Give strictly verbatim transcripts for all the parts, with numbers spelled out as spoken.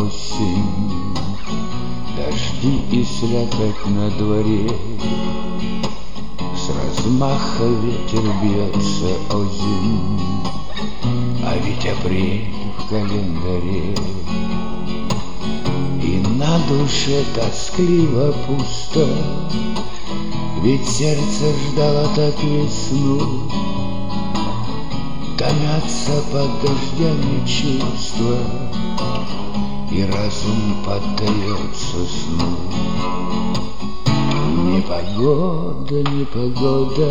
осень, дожди и слякоть на дворе. С размаха ветер бьется озимь, а ведь апрель в календаре. И на душе тоскливо пусто, ведь сердце ждало так весну. Томятся под дождями чувства, и разум поддается сну. Непогода, непогода,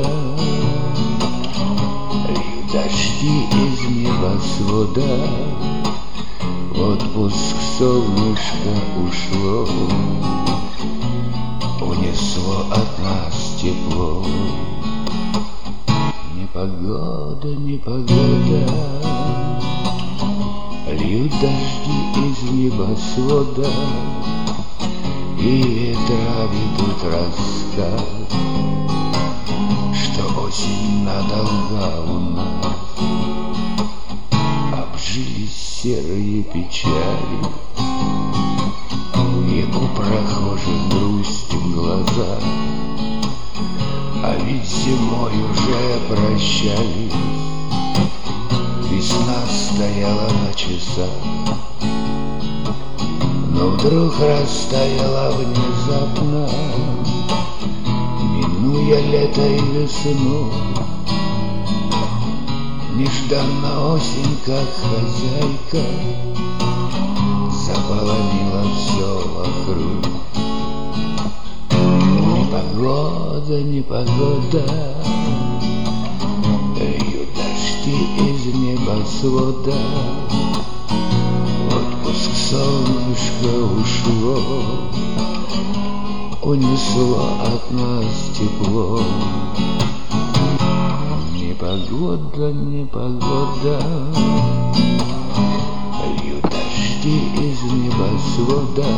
льют дожди из небосвода. В отпуск солнышко ушло, унесло от нас тепло. Непогода, непогода, льют дожди из небосвода, и ветра ведут рассказ, что осень надолго у нас. Обжились серые печали, и у прохожих грусть в глазах. А ведь зимой уже прощались, весна стояла на часах. Но вдруг растаяла внезапно, минуя лето и весну. Нежданно осень, как хозяйка, заполонила все вокруг. Непогода, непогода, льют дожди из небосвода. В отпуск солнышко ушло, унесло от нас тепло. Непогода, непогода, льют дожди из небосвода,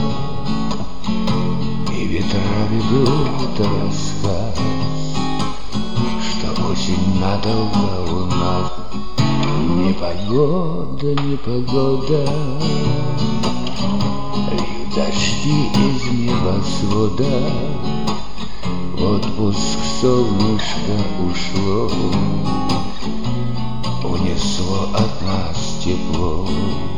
и ветра ведут рассказ, что осень надолго у нас. Непогода, непогода, льют дожди из небосвода. В отпуск солнышко ушло, унесло от нас тепло.